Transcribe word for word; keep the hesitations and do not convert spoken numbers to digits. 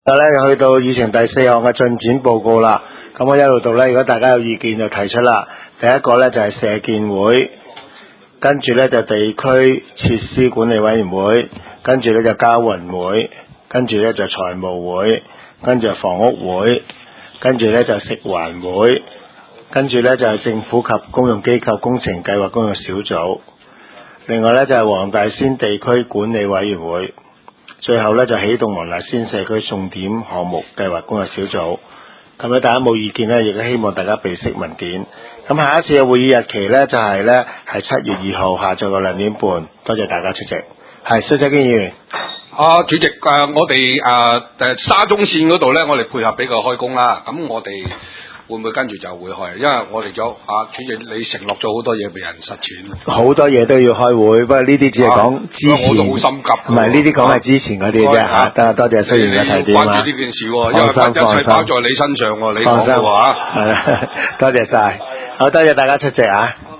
咧去到議程第四項嘅進展報告啦，咁我一路讀咧，如果大家有意見就提出啦。第一個咧就係社建會，跟住咧就地區設施管理委員會，跟住咧就交運會，跟住咧就財務會，跟住就房屋會，跟住咧就食環會，跟住咧就係政府及公用機構工程計劃工作小組，另外咧就係黃大仙地區管理委員會。最後咧就起動黃大仙社區重點項目計劃工作小組，咁咧大家冇意見咧，亦都希望大家備悉文件。咁下一次嘅會議日期咧就係咧係七月二號下晝嘅兩點半，多謝大家出席。係蘇世堅議員。 啊，主席，誒、呃，我哋誒誒沙中線嗰度咧，我哋配合俾佢開工啦。咁我哋會唔會跟住就會開？因為我哋咗啊，主席你承諾咗好多嘢俾人實踐。 好多嘢都要開會，不過呢啲只係講之前。 我都好心急。唔係呢啲講係之前嗰啲啫嚇。得多謝蘇議員嘅提點啊。 關注呢件事喎，因為一切包在你身上喎，你講嘅話。 係啦，多謝晒，好多謝大家出席啊。